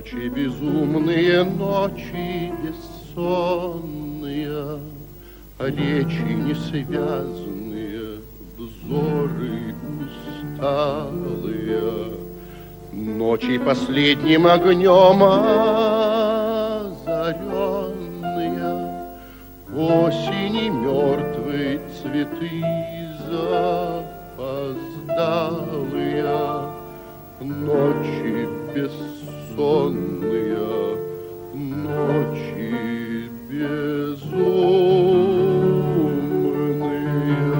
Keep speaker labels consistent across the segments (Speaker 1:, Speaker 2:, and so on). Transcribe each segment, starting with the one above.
Speaker 1: Ночи безумные, ночи бессонные, речи несвязные, взоры усталые. Ночи последним огнем озаренные, осени мертвые цветы запоздалые. Ночи бессонные, ночи безумные.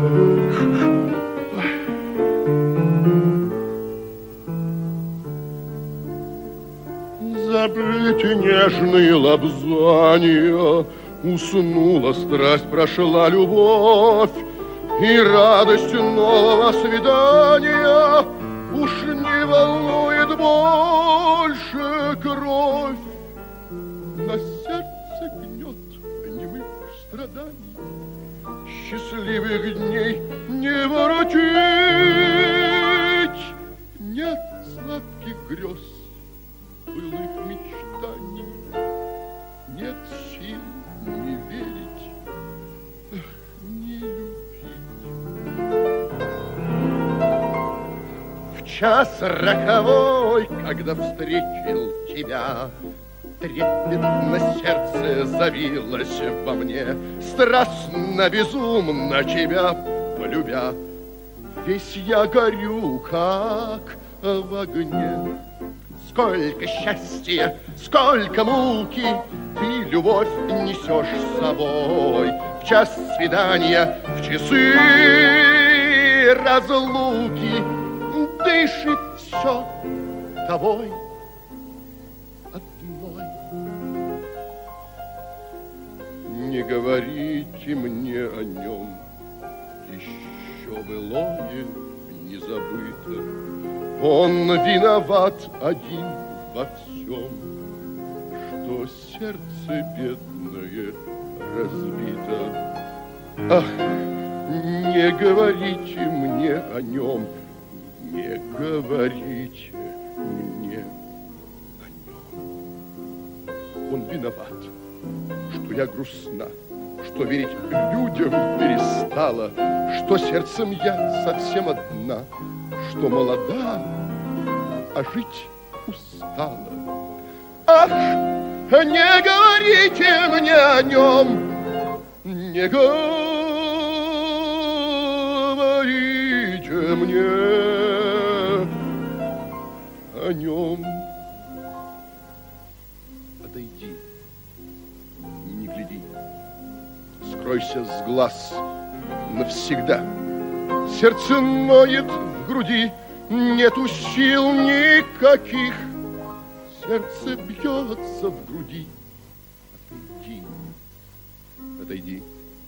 Speaker 1: Забыты нежные лобзания, уснула страсть, прошла любовь, и радость нового свидания уж не волнует больше кровь. На сердце гнет немых страданий, счастливых дней не воротить. Нет сладких грез, былых мечтаний, нет сил не верить, не любить. В час роковой, когда встретил тебя, трепетно сердце забилось во мне, страстно, безумно тебя полюбя. Весь я горю, как в огне. Сколько счастья, сколько муки ты, любовь, несешь с собой. В час свидания, в часы разлуки дышит все тобой одной. Не говорите мне о нем, еще былое не забыто. Он виноват один во всем, что сердце бедное разбито. Ах, не говорите мне о нем, не говорите мне о нем. Он виноват, что я грустна, что верить людям перестала, что сердцем я совсем одна, что молода, а жить устала. Ах, не говорите мне о нем, не говорите мне о нем. Отойди, не гляди, скройся с глаз навсегда. Сердце ноет в груди, нету сил никаких. Сердце бьется в груди. Отойди, отойди.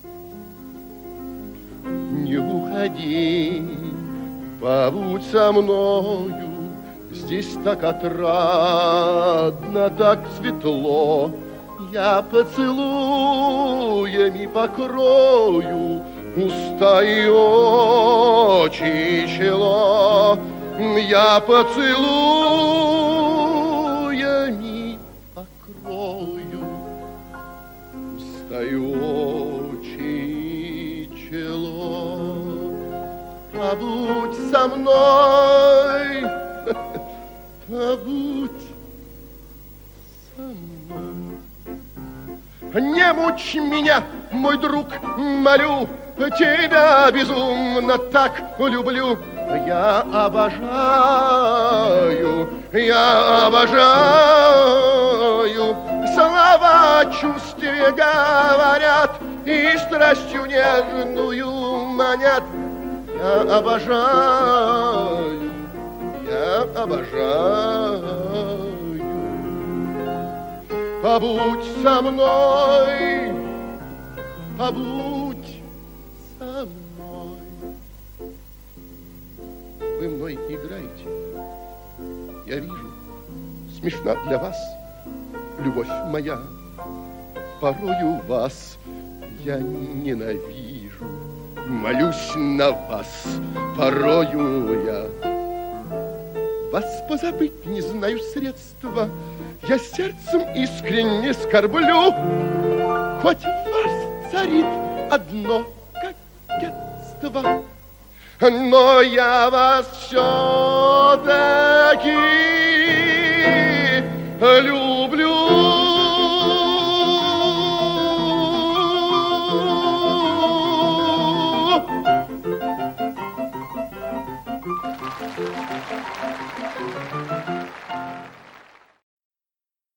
Speaker 1: Не уходи, побудь со мною. Здесь так отрадно, так светло. Я поцелуями покрою уста и очи, чело. Я поцелуями покрою уста и очи, чело. Побудь со мной, побудь со мной. Не мучь меня, мой друг, молю, тебя безумно так люблю. Я обожаю, слова чувстве говорят и страстью нежную манят. Я обожаю, побудь со мной, побудь со мной. Вы мной играете, я вижу, смешна для вас любовь моя. Порою вас я ненавижу, молюсь на вас, порою я Вас позабыть не знаю средства, я сердцем искренне скорблю, хоть в вас царит одно кокетство, но я вас все-таки люблю.